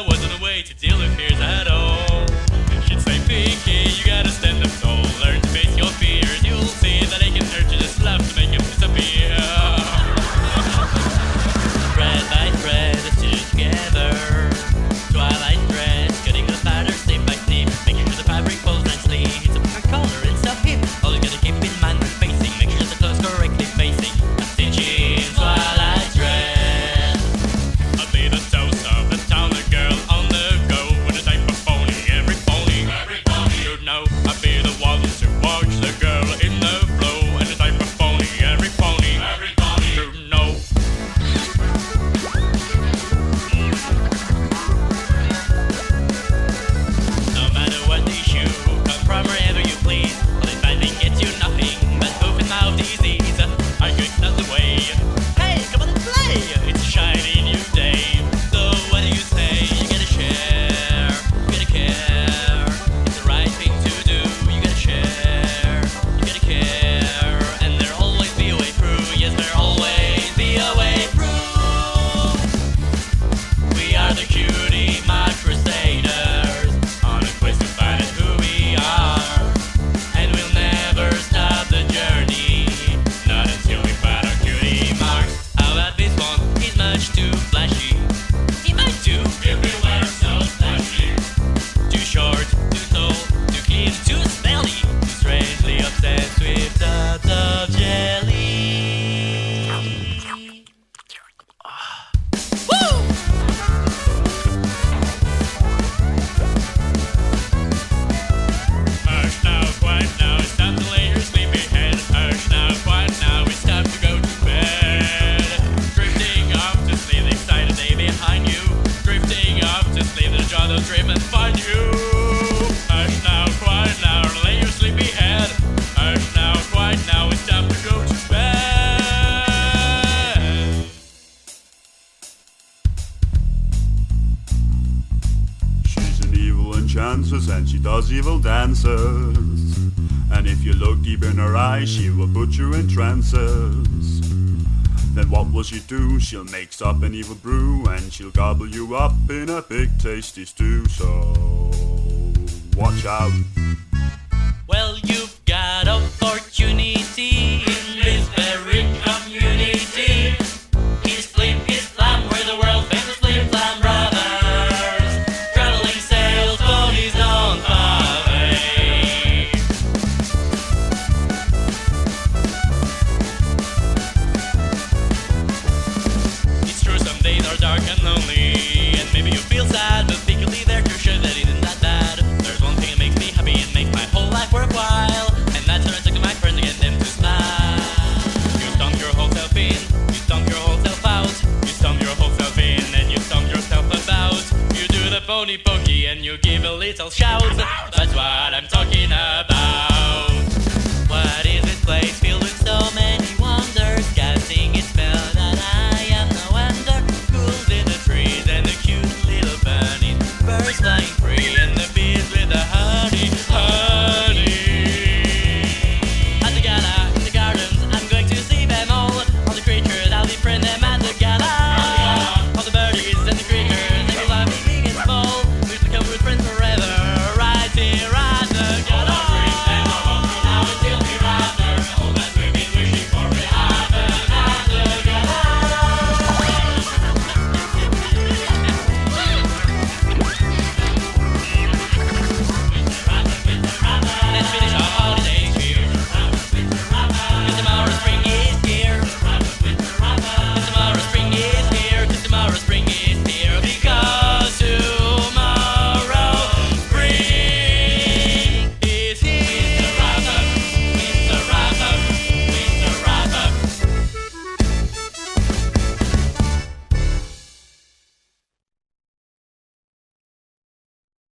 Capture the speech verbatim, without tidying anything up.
wasn't a way to deal with fears at all. She'd say, Pinky, you gotta stand up tall, learn to face your fears. You'll see that they can hurt you just love to make them disappear. Thread by thread, stitched together. Twilight thread, cutting the pattern snip by snip, making sure the fabric folds nicely. It's a perfect color, it's a hip. All you gotta keep in mind when facing, make sure the clothes correctly facing. A stitching twilight thread. I'll be the toast of the town, the girl on the go with a type of phony, every phony. Every phony. You know, I'll be the one to watch the girl in the flow and the type of phony, every phony. Every phony. You know. No matter what issue, come from wherever you please. All this finding gets you nothing but open mouth disease. Arguing's not the way. Hey, come on and play! It's a shiny new day. So what do you say? You gotta share, you gotta care. It's the right thing to do. You gotta share, you gotta care. And there'll always be a way through. Yes, there'll always be a way through. We are the cutie mark crusaders on a quest to find out who we are. And we'll never stop the journey, not until we find our cutie marks. How about this one? He's much too flashy. He might do everywhere so flashy. Too short, too tall, too clean, too smelly, too strangely obsessed with tubs of jelly. Woo! Hush now, quiet now, it's time to lay your sleepy head. Hush now, quiet now, it's time to go to bed. Drifting off to sleep, the excited day behind you. Drifting off to sleep, the jaw will dream and find you. Hush now, quiet now, lay your sleepy head. Hush now, quiet now, it's time to go to bed. She's an evil enchantress and she does evil dances. And if you look deep in her eyes, she will put you in trances. Then what will she do? She'll mix up an evil brew and she'll gobble you up in a big tasty stew. So watch out. Well, you've got opportunity in this very community. He's Flip, he's Flam, we're the world famous Flip Flam brothers. Traveling sales ponies on Pave. It's true, some days are dark and lonely, and maybe you feel sad, but secretly they're too sure that it isn't that bad. There's one thing that makes me happy and makes my whole life worthwhile, and that's when I talk to my friends and get them to smile. You stomp your whole self in, you stomp your whole self out, you stomp your whole self in, and you stomp yourself about. You do the pony pokey and you give a little shout. That's what I'm talking about. What is this place filled with so many wonders? Casting its spell